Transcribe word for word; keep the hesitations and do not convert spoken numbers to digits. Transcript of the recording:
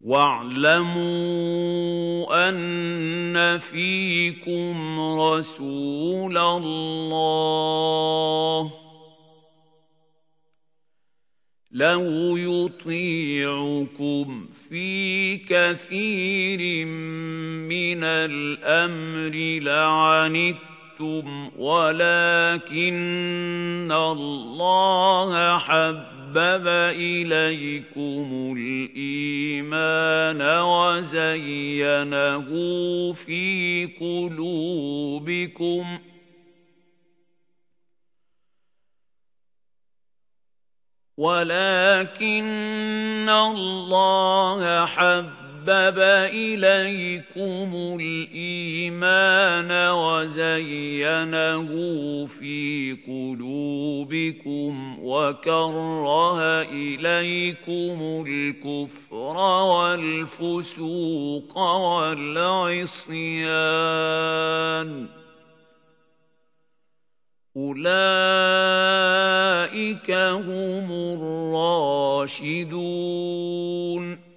وَاعْلَمُوا أَنَّ فِيكُمْ رَسُولَ اللَّهِ لَوْ يُطِيعُكُمْ فِي كَثِيرٍ مِّنَ الْأَمْرِ لَعَنِتُّمْ وَلَٰكِنَّ اللَّهَ حَبَّبَ إِلَيْكُمُ الْإِيمَانَ وَزَيَّنَهُ فِي قُلُوبِكُمْ ولكن الله حبب إليكم الإيمان وزينه في قلوبكم وكره إليكم الكفر والفسوق والعصيان أولئك هم الراشدون